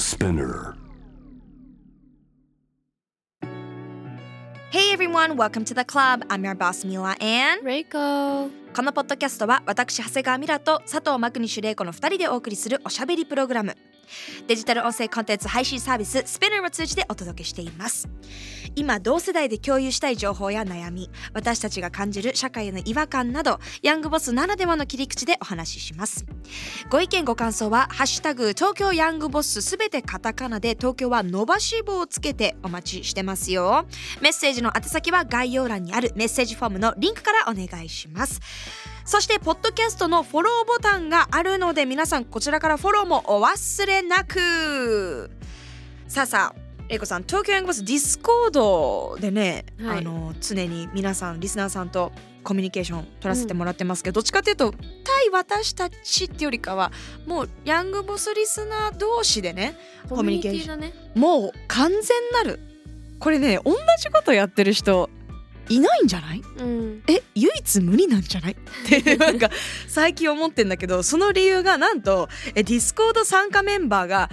Spinner. Hey everyone, welcome to the club. I'm your boss Mila and Reiko。 このポッドキャストは私長谷川ミラと佐藤マクニッシュ玲子の2人でお送りするおしゃべりプログラム。デジタル音声コンテンツ配信サービススピナーを通じてお届けしています。今同世代で共有したい情報や悩み、私たちが感じる社会への違和感など、ヤングボスならではの切り口でお話しします。ご意見ご感想はハッシュタグ東京ヤングボスすべてカタカナで、東京は伸ばし棒をつけてお待ちしてますよ。メッセージの宛先は概要欄にあるメッセージフォームのリンクからお願いします。そしてポッドキャストのフォローボタンがあるので、皆さんこちらからフォローもお忘れなく。さあ玲子さん、東京ヤングボスディスコードでね、 はい、 常に皆さんリスナーさんとコミュニケーション取らせてもらってますけど、どっちかっていうと対私たちってよりかはもうヤングボスリスナー同士でね、コミュニケーション、 ね、 もう完全なる、これね、同じことやってる人いないんじゃない？唯一無二なんじゃないってなんか最近思ってんだけど、その理由がなんとディスコード参加メンバーが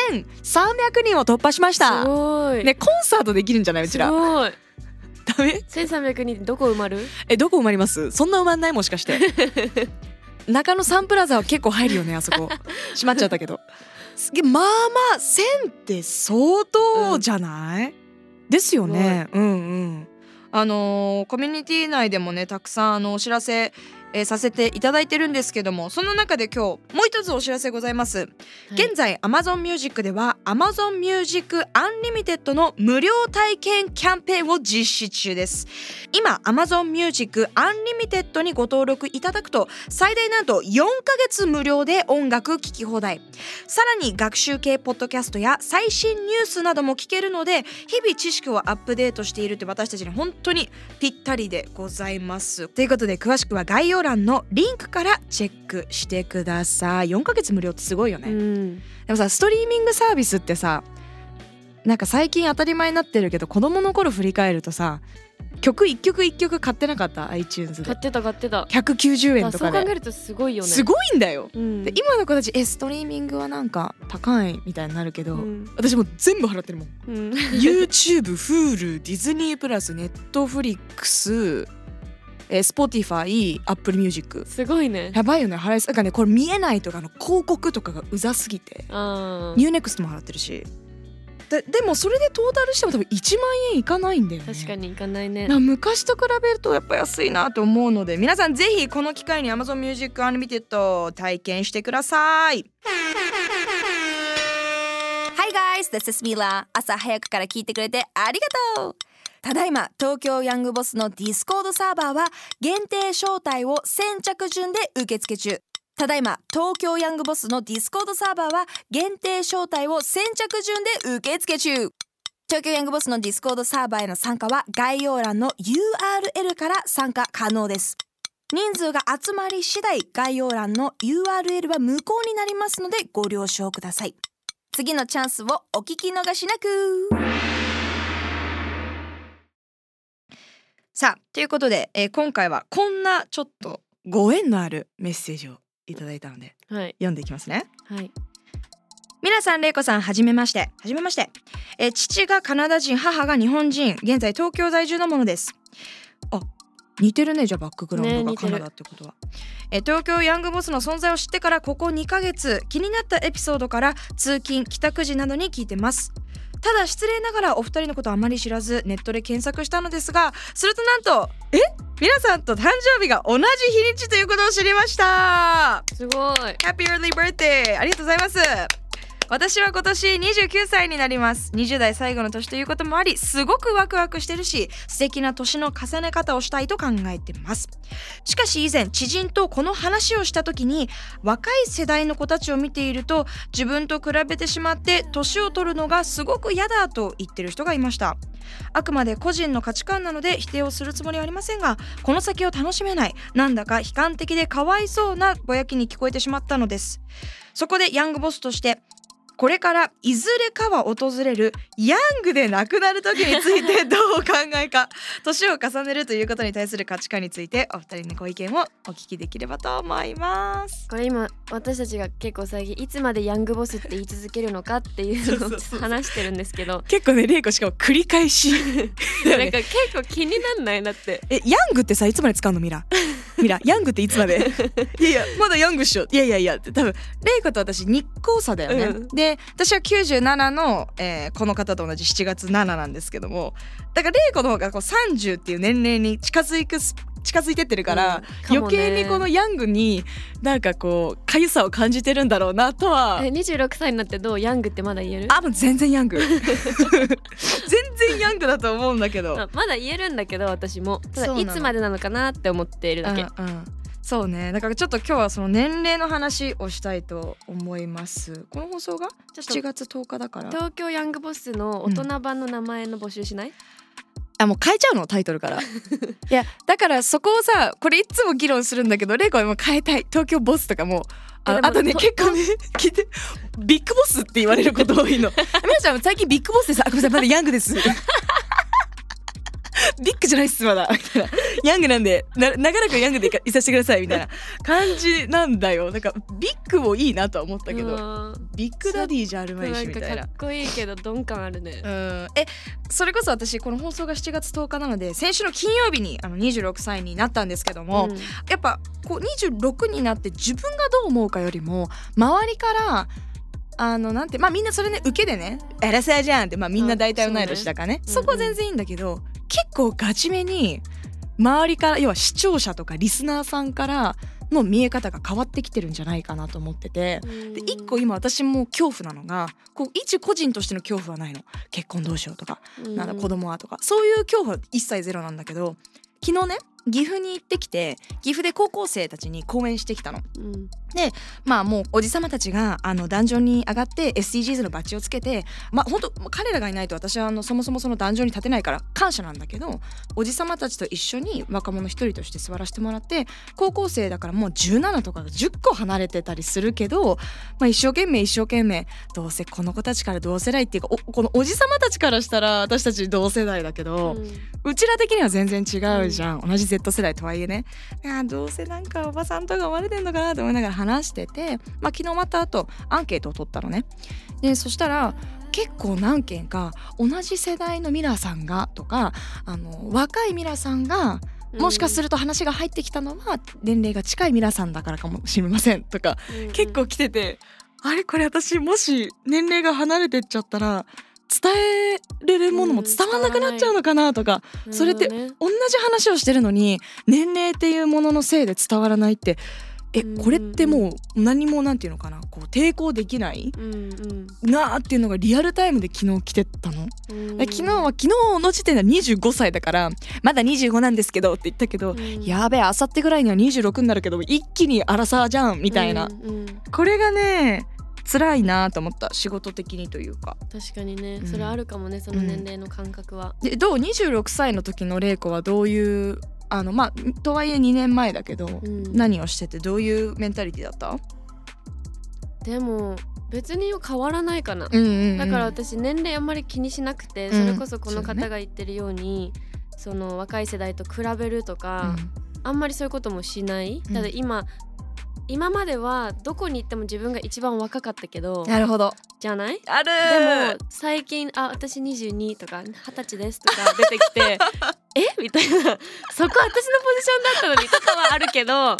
1300人を突破しました。 すごい、 ね、コンサートできるんじゃない？うちらすごい。 ダメ 1300人どこ埋まる？ どこ埋まります？そんな埋まんない？もしかして中野サンプラザは結構入るよね、あそこ閉まっちゃったけどまあまあ1000って相当じゃない？ですよね。コミュニティ内でもね、たくさんお知らせ、させていただいてるんですけども、その中で今日もう一つお知らせございます。現在 Amazon Music では Amazon Music Unlimited の無料体験キャンペーンを実施中です。今 Amazon Music Unlimited にご登録いただくと最大なんと4ヶ月無料で音楽聴き放題、さらに学習系ポッドキャストや最新ニュースなども聞けるので、日々知識をアップデートしているって私たちに本当にぴったりでございます。ということで詳しくは概要欄のリンクからチェックしてください。4ヶ月無料ってすごいよね。でもさ、ストリーミングサービスってさ、なんか最近当たり前になってるけど、子供の頃振り返るとさ、曲一曲一曲買ってなかった？ iTunes で買ってた 190円とかで。 そう考えるとすごいよね。 すごいんだよ、で今の子たちストリーミングはなんか高いみたいになるけど、私もう全部払ってるもん、YouTube、Hulu、ディズニープラス、Netflix、Spotify、Apple Music。 すごいね。 やばいよね、払いすぎ。なんかね、これ見えないとか広告とかがうざすぎて、Unext も払ってるし、でもそれでトータルしても多分1万円いかないんだよね。 確かにいかないね。 昔と比べるとやっぱ安いなと思うので、皆さんぜひこの機会に Amazon Music Unlimited 体験してください。 Hi guys, this is Mila。 朝早くから聞いてくれてありがとう。ただいま東京ヤングボスのディスコードサーバーは限定招待を先着順で受付中。ただいま東京ヤングボスのディスコードサーバーは限定招待を先着順で受付中。東京ヤングボスのディスコードサーバーへの参加は概要欄の URL から参加可能です。人数が集まり次第概要欄の URL は無効になりますのでご了承ください。次のチャンスをお聞き逃しなく。さあ、ということで、今回はこんなちょっとご縁のあるメッセージをいただいたので、読んでいきますね。皆さん、玲子さん、はじめまして。父がカナダ人、母が日本人、現在東京在住のものです。あ、似てるね。じゃあバックグラウンドがカナダってことは、東京ヤングボスの存在を知ってからここ2ヶ月、気になったエピソードから通勤帰宅時などに聞いてます。ただ失礼ながらお二人のことあまり知らずネットで検索したのですが、するとなんと皆さんと誕生日が同じ日にちということを知りました。 すごい。 Happy early birthday。 ありがとうございます。私は今年29歳になります。20代最後の年ということもあり、すごくワクワクしてるし、素敵な年の重ね方をしたいと考えてます。しかし以前、知人とこの話をした時に、若い世代の子たちを見ていると自分と比べてしまって年を取るのがすごく嫌だと言ってる人がいました。あくまで個人の価値観なので否定をするつもりはありませんが、この先を楽しめない、なんだか悲観的でかわいそうなぼやきに聞こえてしまったのです。そこでヤングボスとしてこれからいずれかは訪れるヤングで亡くなる時についてどうお考えか、年を重ねるということに対する価値観についてお二人のご意見をお聞きできればと思います。 これ今私たちが結構最近いつまでヤングボスって言い続けるのかっていうのを話してるんですけど結構ね、レイコしかも繰り返しなんか結構気になんないだって。 ヤングってさいつまで使うの？ミラヤングっていつまでいやいやまだヤングっしょ、いやって多分レイコと私日光差だよね、で私は97の、この方と同じ7月7なんですけども、だからレイコの方がこう30っていう年齢に近づいてってるから、余計にこのヤングになんかこうかゆさを感じてるんだろうなとは。 26歳になってどう？ヤングってまだ言える？ もう全然ヤング全然ヤングだと思うんだけどまだ言えるんだけど私もただいつまでなのかなって思っているだけ。 そうね、だからちょっと今日はその年齢の話をしたいと思います。この放送が7月10日だから東京ヤングボスの大人版の名前の募集しない？ もう変えちゃうのタイトルからいやだからそこをさ、これいつも議論するんだけどレイコはもう変えたい、東京ボスとかもあとね結構ね聞いてビッグボスって言われること多いのみなちゃん最近ビッグボスでさ、ごめんなさいまだヤングですビッグじゃないっすまだみたいな、ヤングなんで長らくヤングでいさせてくださいみたいな感じなんだよ。なんかビッグもいいなとは思ったけどビッグダディじゃあるまいしみたいな。 かっこいいけど鈍感あるね。 それこそ私この放送が7月10日なので先週の金曜日に26歳になったんですけども、やっぱこう26になって自分がどう思うかよりも周りからなんてみんなそれね受けでねエラサーじゃんってみんな大体同い年だからね、そこは全然いいんだけど、結構ガチめに周りから要は視聴者とかリスナーさんからの見え方が変わってきてるんじゃないかなと思ってて、で一個今私も恐怖なのがこう一個人としての恐怖はないの。結婚どうしようとかなんだ子供はとかそういう恐怖は一切ゼロなんだけど、昨日ね岐阜に行ってきて岐阜で高校生たちに講演してきたの、でもうおじさまたちが壇上に上がって SDGs のバッジをつけて本当彼らがいないと私はそもそもその壇上に立てないから感謝なんだけど、おじさまたちと一緒に若者一人として座らせてもらって、高校生だからもう17とかが10個離れてたりするけど、一生懸命どうせこの子たちから同世代っていうかこのおじさまたちからしたら私たち同世代だけど、うちら的には全然違うじゃん、同じZ 世代とはいえね、どうせなんかおばさんとか生まれてんのかなと思いながら話してて、昨日また後アンケートを取ったのね。でそしたら結構何件か同じ世代のミラさんがとか若いミラさんがもしかすると話が入ってきたのは年齢が近いミラさんだからかもしれませんとか、結構来てて、あれこれ私もし年齢が離れてっちゃったら伝えれるものも伝わんなくなっちゃうのかなとか、それって同じ話をしてるのに年齢っていうもののせいで伝わらないってこれってもう何もなんていうのかなこう抵抗できないなっていうのがリアルタイムで昨日来てたの。昨日の時点では25歳だからまだ25なんですけどって言ったけど、やべえ明後日ぐらいには26になるけど一気にアラサーじゃんみたいな、これがね辛いなと思った、仕事的にというか。 確かにね、それあるかもね、その年齢の感覚は。 でどう26歳の時の玲子はどういうとはいえ2年前だけど、何をしててどういうメンタリティだった？ でも別に変わらないかな、だから私年齢あんまり気にしなくて、それこそこの方が言ってるように、その若い世代と比べるとか、あんまりそういうこともしない。ただ今まではどこに行っても自分が一番若かったけど、 なるほどじゃない？ あるでも最近私22とか20歳ですとか出てきてみたいな、そこ私のポジションだったのにとかはあるけど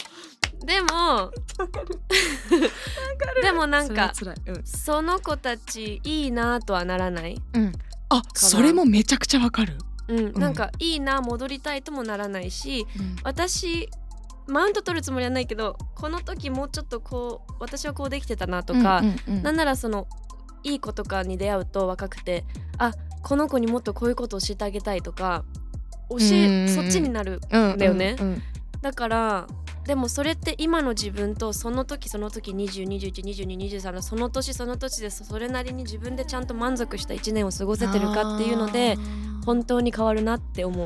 でもなんかその子たちいいなとはならない、 それもめちゃくちゃわかる、 なんかいいな戻りたいともならないし、私マウント取るつもりはないけどこの時もうちょっとこう私はこうできてたなとか、なんならそのいい子とかに出会うと若くてこの子にもっとこういうことを教えてあげたいとかそっちになるんだよね、だからでもそれって今の自分とその時20、21、22、23のその年でそれなりに自分でちゃんと満足した1年を過ごせてるかっていうので本当に変わるなって思う。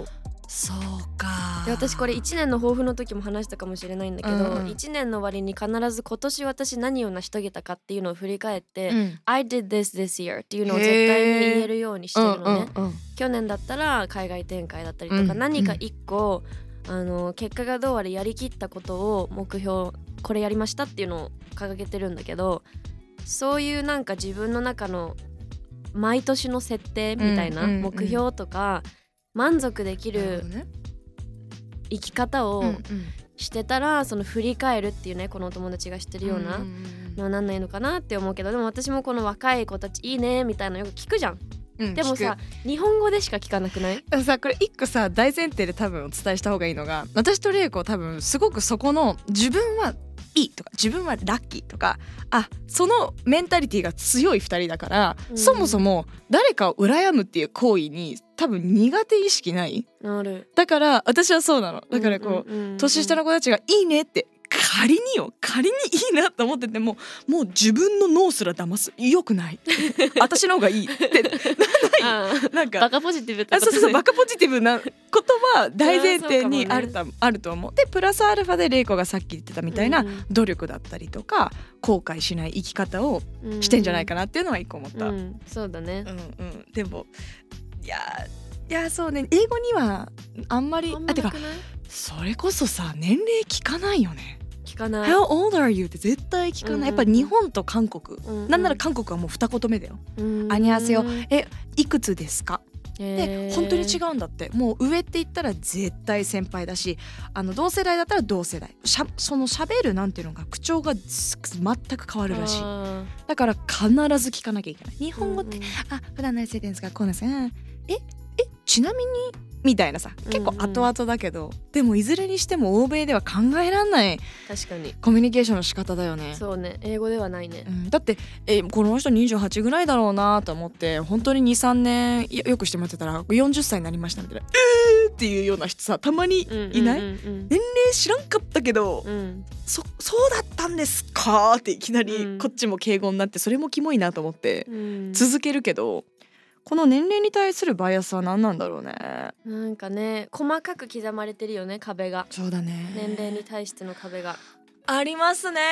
そうか。 で私これ1年の抱負の時も話したかもしれないんだけど、1年の終わりに必ず今年私何を成し遂げたかっていうのを振り返って、I did this year っていうのを絶対に言えるようにしてるのね。去年だったら海外展開だったりとか、何か1個結果がどうあれやりきったことを目標、これやりましたっていうのを掲げてるんだけど、そういうなんか自分の中の毎年の設定みたいな目標とか、満足できる生き方をしてたら、その振り返るっていうね、このお友達がしてるようなのはなんないのかなって思うけど、でも私もこの若い子たちいいねみたいなのよく聞くじゃん。でもさ、日本語でしか聞かなくない？ さ、これ一個さ大前提で多分お伝えした方がいいのが、私と玲子多分すごくそこの自分はいいとか自分はラッキーとか、そのメンタリティが強い2人だから、そもそも誰かを羨むっていう行為に多分苦手意識ない。だから私はそうなの。だからこう、年下の子たちがいいねって仮にいいなと思ってても、もう自分の脳すら騙す。よくない私の方がいいってなんかバカポジティブってことね。 そうバカポジティブなことは大前提にあると思う。でプラスアルファで玲子がさっき言ってたみたいな努力だったりとか、後悔しない生き方をしてんじゃないかなっていうのは一個思った。 そうだね。 でもいやそうね、英語にはあんまりてかそれこそさ年齢聞かないよね。 聞かない。 How old are you って絶対聞かない。やっぱ日本と韓国、なんなら韓国はもう二言目だよ。アニャセヨ、いくつですかで本当に違うんだって。もう上って言ったら絶対先輩だし、同世代だったら同世代、その喋るなんていうのが口調が全く変わるらしい。だから必ず聞かなきゃいけない。日本語って、普段何されてるんですか、こうなんですか、ちなみにみたいなさ、結構後々だけど、でもいずれにしても欧米では考えらんない確かにコミュニケーションの仕方だよね。 そうね、英語ではないね。 だってこの人28ぐらいだろうなと思って、本当に 2,3 年よくしてもらってたら40歳になりましたみたいなっていうような人さたまにいない？年齢知らんかったけど、そうだったんですかっていきなりこっちも敬語になって、それもキモいなと思って続けるけど、この年齢に対するバイアスは何なんだろうね。 なんかね、細かく刻まれてるよね、壁が。 そうだね、 年齢に対しての壁がありますね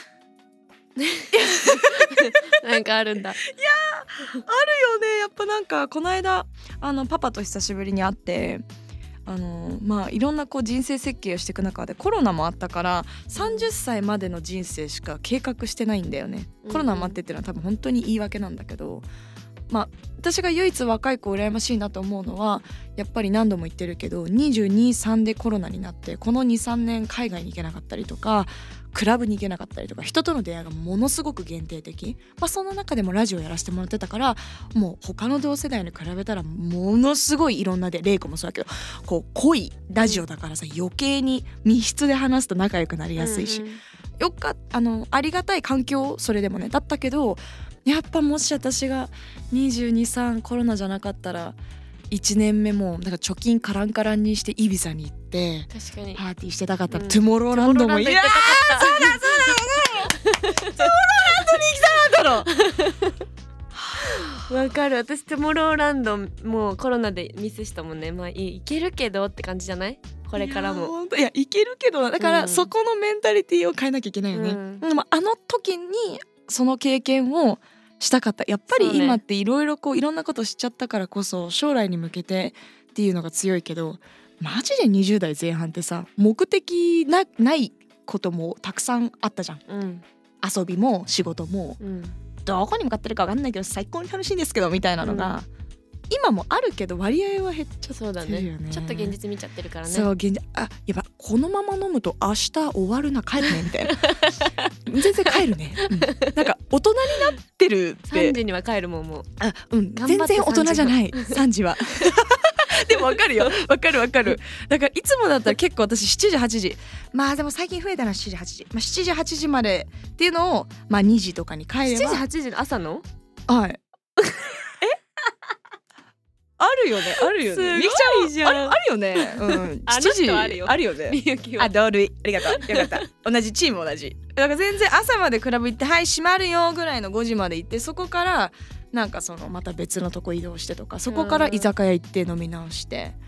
なんかあるんだ。いやあるよね。やっぱなんかこの間パパと久しぶりに会って、いろんなこう人生設計をしていく中でコロナもあったから30歳までの人生しか計画してないんだよね。コロナもあってっていうのは多分本当に言い訳なんだけど、私が唯一若い子羨ましいなと思うのは、やっぱり何度も言ってるけど22、3でコロナになって、この 2,3 年海外に行けなかったりとか、クラブに行けなかったりとか、人との出会いがものすごく限定的。その中でもラジオやらせてもらってたから、もう他の同世代に比べたらものすごいいろんな玲子もそうだけど、こう濃いラジオだからさ、余計に密室で話すと仲良くなりやすいし、ありがたい環境、それでもねだったけど、やっぱもし私が22、3コロナじゃなかったら1年目もなんか貯金カランカランにしてイビザに行って確かにパーティーしてたかったら、トゥモローランドもいやーそうだトゥモローランドに行きたかったのわかる。私トゥモローランドもうコロナでミスしたもんね。いけるけどって感じじゃない？これからもいやいけるけど、だからそこのメンタリティを変えなきゃいけないよね。でもあの時にその経験をしたかった。やっぱり今っていろいろいろんなことしちゃったからこそ将来に向けてっていうのが強いけど、マジで20代前半ってさ、目的ないこともたくさんあったじゃん、遊びも仕事も、どこに向かってるか分かんないけど最高に楽しいんですけどみたいなのが、今もあるけど割合は減っちゃってるよね。 そうだね、ちょっと現実見ちゃってるからね。 そうやばこのまま飲むと明日終わるな、帰るねみたいな全然帰るね、なんか大人になってるって 3時には帰るもん、もう全然大人じゃない3時はでも分かるよ、分かる。だからいつもだったら結構私7時8時、でも最近増えたな7時8時、7時8時までっていうのを2時とかに帰れば。 7時8時の朝の？ はいあるよね。 すごいじゃん。 あるよね。7時あるよね。同類、ありがとう。よかった。同じチーム同じ。だから全然朝までクラブ行ってはい閉まるよぐらいの5時まで行って、そこからなんかまた別のとこ移動してとか、そこから居酒屋行って飲み直して。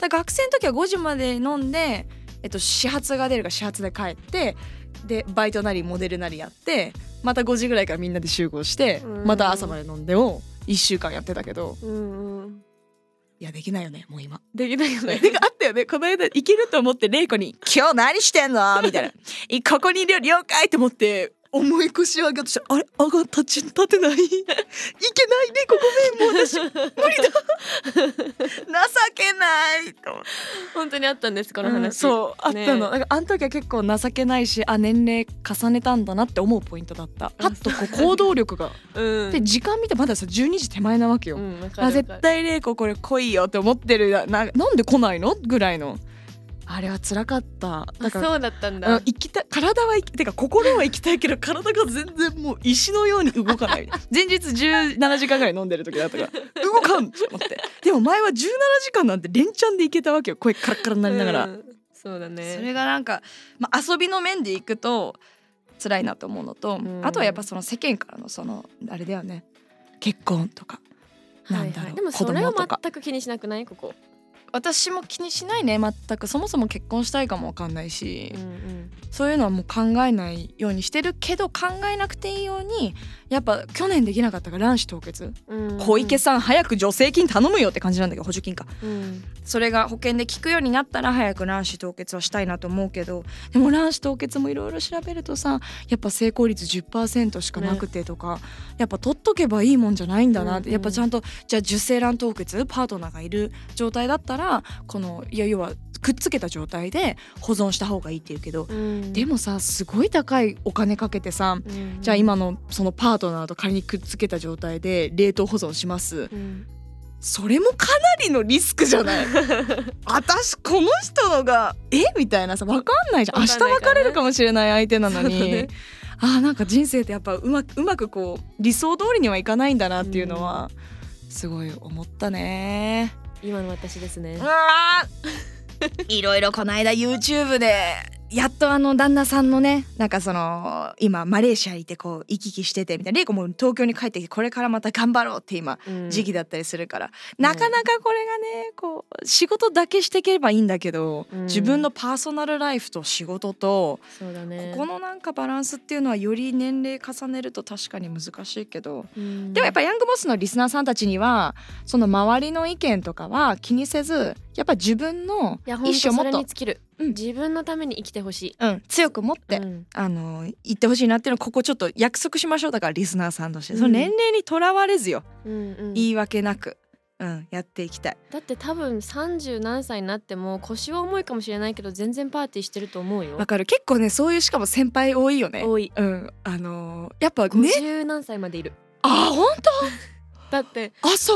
だ学生の時は5時まで飲んで、始発が出るから始発で帰って、でバイトなりモデルなりやって、また5時ぐらいからみんなで集合して、また朝まで飲んでを1週間やってたけど、いやできないよねもう今。 できないよね。 てかあったよね、この間行けると思って玲子に今日何してんのみたいなここにいるよ了解って思って重い腰を上げようとしたら、あれ立てないいけないね、ごめんもう私無理だ情けないと思って。 本当にあったんですこの話、 そうあったの。だからあの時は結構情けないし、年齢重ねたんだなって思うポイントだった。パッとこう行動力がで時間見てまださ12時手前なわけよ、絶対玲子これ来いよって思ってるなんで来ないのぐらいの。あれは辛かった。だからそうだったんだ。 体はてか心は生きたいけど体が全然もう石のように動かない前日17時間ぐらい飲んでる時だったから動かんって思って。でも前は17時間なんて連チャンでいけたわけよ、声カラッカラになりながら、 そうだね。 それがなんか、遊びの面でいくと辛いなと思うのと、あとはやっぱその世間からのそのあれだよね、結婚とかなんだろう、 でもそれは全く気にしなくない？ここ私も気にしないね全く。そもそも結婚したいかも分かんないし、そういうのはもう考えないようにしてるけど、考えなくていいようにやっぱ去年できなかったから卵子凍結、小池さん早く助成金頼むよって感じなんだけど、補助金か、それが保険で効くようになったら早く卵子凍結はしたいなと思うけど、でも卵子凍結もいろいろ調べるとさ、やっぱ成功率 10% しかなくてとか、やっぱ取っとけばいいもんじゃないんだなって、やっぱちゃんとじゃあ受精卵凍結パートナーがいる状態だったらこの要はくっつけた状態で保存した方がいいっていうけど、でもさすごい高いお金かけてさ、じゃあ今のそのパートナーと仮にくっつけた状態で冷凍保存します、それもかなりのリスクじゃない私この人のがみたいなさ、分かんないじゃん、明日別れるかもしれない相手なのに、なんか人生ってやっぱうまくこう理想通りにはいかないんだなっていうのはすごい思ったね。 今の私ですね。 いろいろこの間 YouTube でやっと旦那さんのね、なんかその今マレーシアにいてこう行き来しててみたいな、玲子も東京に帰ってきてこれからまた頑張ろうって今時期だったりするから、なかなかこれがねこう仕事だけしていければいいんだけど、自分のパーソナルライフと仕事と、 そうだね、 ここのなんかバランスっていうのはより年齢重ねると確かに難しいけど、でもやっぱヤングボスのリスナーさんたちにはその周りの意見とかは気にせず、やっぱ自分の意思をもっと、 それに尽きる、自分のために生きてほしい、 強く持って、言ってほしいなっていうのをここちょっと約束しましょう。だからリスナーさんとして、その年齢にとらわれずよ、言い訳なく、やっていきたい。 だって多分30何歳になっても腰は重いかもしれないけど全然パーティーしてると思うよ。 わかる。結構ねそういうしかも先輩多いよね。 多い。 やっぱね 50何歳までいる。 本当？ だってそう。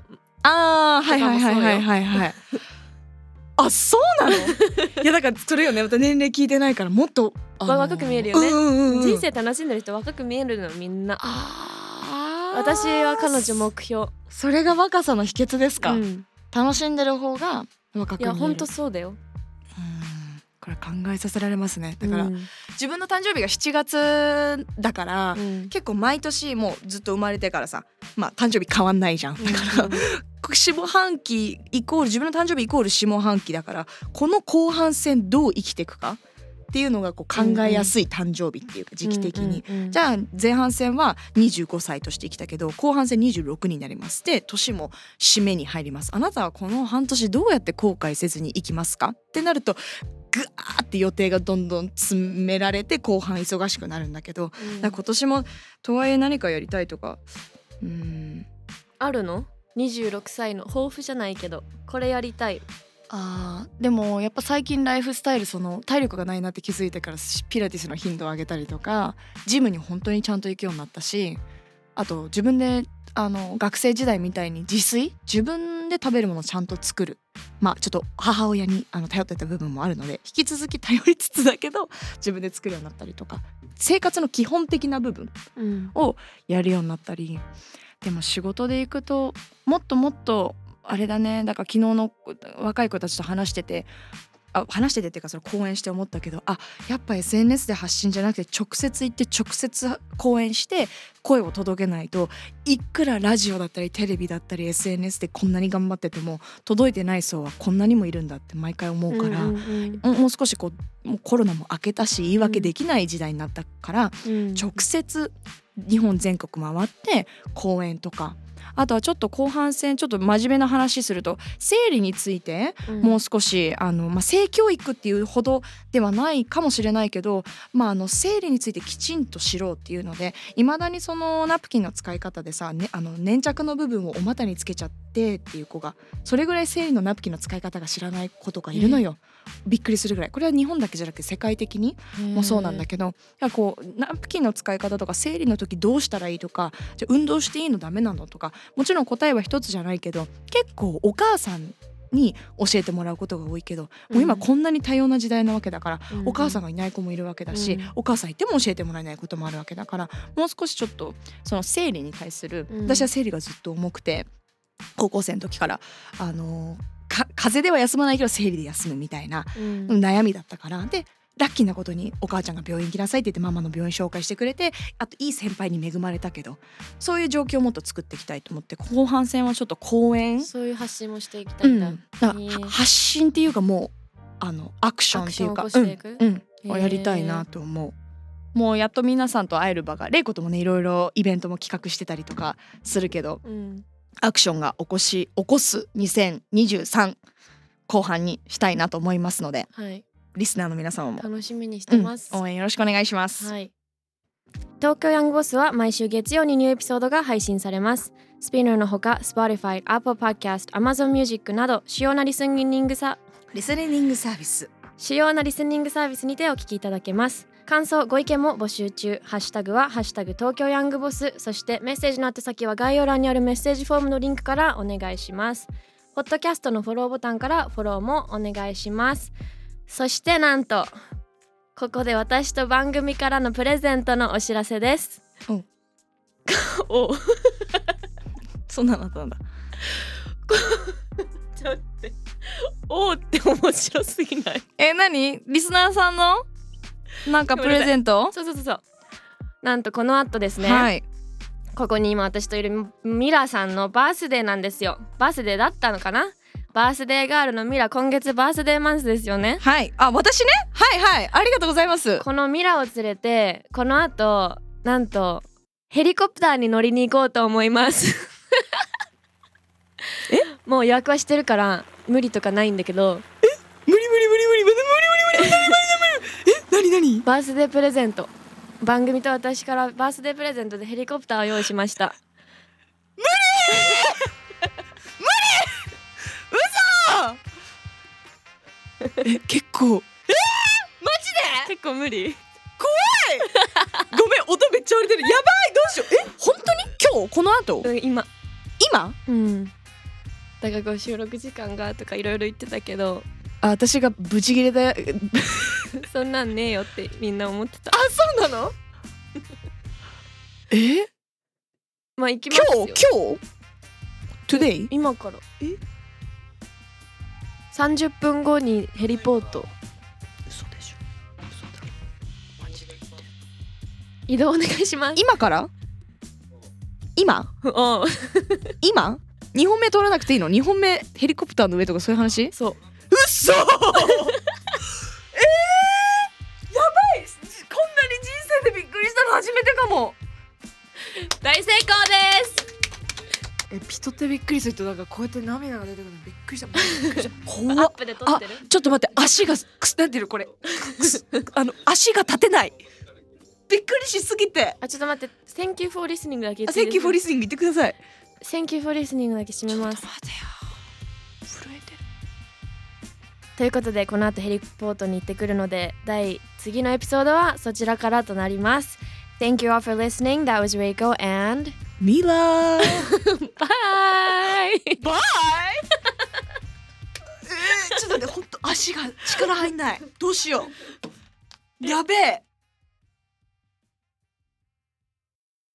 はいそうなのいやだからそれよね、また年齢聞いてないからもっと、 若く見えるよね、人生楽しんでる人若く見えるのみんな。私は彼女目標。 それが若さの秘訣ですか、楽しんでる方が若く見える。 いやほんとそうだよ。 これ考えさせられますね。だから、自分の誕生日が7月だから、結構毎年もうずっと生まれてからさ、誕生日変わんないじゃん。だから下半期イコール自分の誕生日イコール下半期だから、この後半戦どう生きていくかっていうのがこう考えやすい誕生日っていうか時期的に、じゃあ前半戦は25歳として生きたけど後半戦26になりますで年も締めに入ります。あなたはこの半年どうやって後悔せずに生きますかってなるとグワーって予定がどんどん詰められて後半忙しくなるんだけど、だから今年もとはいえ何かやりたいとかあるの？26歳の抱負じゃないけどこれやりたい。 でもやっぱ最近ライフスタイルその体力がないなって気づいてからピラティスの頻度を上げたりとかジムに本当にちゃんと行くようになったし、あと自分で学生時代みたいに自分で食べるものをちゃんと作る、ちょっと母親に頼ってた部分もあるので引き続き頼りつつだけど自分で作るようになったりとか生活の基本的な部分をやるようになったり、でも仕事で行くともっともっとあれだね。だから昨日の若い子たちと話してて話しててっていうかその講演して思ったけど、やっぱ SNS で発信じゃなくて直接行って直接講演して声を届けないと、いくらラジオだったりテレビだったり SNS でこんなに頑張ってても届いてない層はこんなにもいるんだって毎回思うから、もう少しもうコロナも明けたし言い訳できない時代になったから、直接日本全国回って講演とか、あとはちょっと後半戦ちょっと真面目な話すると生理についてもう少し、性教育っていうほどではないかもしれないけど、生理についてきちんと知ろうっていうので、いまだにそのナプキンの使い方でさ、粘着の部分をお股につけちゃってっていう子が、それぐらい生理のナプキンの使い方が知らない子とかいるのよ。びっくりするぐらい。これは日本だけじゃなくて世界的にもそうなんだけど、こうナプキンの使い方とか生理の時どうしたらいいとか、じゃあ運動していいのダメなのとか、もちろん答えは一つじゃないけど、結構お母さんに教えてもらうことが多いけど、もう今こんなに多様な時代なわけだから、お母さんがいない子もいるわけだし、お母さんいても教えてもらえないこともあるわけだから、もう少しちょっとその生理に対する、私は生理がずっと重くて高校生の時から風邪では休まないけど生理で休むみたいな悩みだったから、でラッキーなことにお母ちゃんが病院行きなさいって言ってママの病院紹介してくれて、あといい先輩に恵まれたけど、そういう状況をもっと作っていきたいと思って、後半戦はちょっと講演、 そういう発信もしていきたいんだ、 発信っていうかもうアクションっていうかをやりたいなと思う。もうやっと皆さんと会える場が、レイコともねいろいろイベントも企画してたりとかするけど、アクションが起こす2023後半にしたいなと思いますので、リスナーの皆様も楽しみにしてます、 応援よろしくお願いします。 東京ヤングボスは毎週月曜にニューエピソードが配信されます。スピナーのほか Spotify、Apple Podcast、Amazon Music など主要なリスニングサービスにてお聞きいただけます。感想ご意見も募集中。ハッシュタグはハッシュタグ東京ヤングボス、そしてメッセージの宛先は概要欄にあるメッセージフォームのリンクからお願いします。ポッドキャストのフォローボタンからフォローもお願いします。そしてなんとここで私と番組からのプレゼントのお知らせです。おそんなのあったんだちょっとおって面白すぎない？ 何？リスナーさんのなんかプレゼント？ そうなんとこの後ですね、ここに今私といるミラさんのバースデーなんですよ。バースデーだったのかな。バースデーガールのミラ、今月バースデーマンスですよね。 私ね、ありがとうございます。このミラを連れてこの後なんとヘリコプターに乗りに行こうと思いますもう予約はしてるから無理とかないんだけど、 無理何バースデープレゼント、番組と私からバースデープレゼントでヘリコプターを用意しました。 無理嘘結構マジで結構無理、 怖いごめん、音めっちゃ割れてる、やばい、どうしよう。本当に今日この後？ 今だからこう収録時間がとかいろいろ言ってたけど、 私がブチギレだそんなんねえよってみんな思ってた。 そうなの行きますよ。 今日 Today？ 今から30分後にヘリポート。 嘘でしょ。嘘だろマジで言って。 移動お願いします。 今から今2本目取らなくていいの？2本目ヘリコプターの上とかそういう話？ そう。 嘘やばい、こんなに人生でびっくりしたの初めてかも。 大成功です。 人ってびっくりするとなんかこうやって涙が出てくるのびっくりした。 怖っ。アップで撮ってる？ ちょっと待って、足がなんていうのこれ足が立てない、びっくりしすぎて。 ちょっと待って、Thank you for listening だけ言っていいですか？ Thank you for listening 言ってください。 Thank you for listening だけ締めます。 ちょっと待てよ、震えてる。 ということでこの後ヘリポートに行ってくるので、次のエピソードはそちらからとなります。Thank you all for listening. That was Reiko and Mila. Bye. Bye. ちょっと待って、ほんと足が力入んない。どうしよう。やべえ。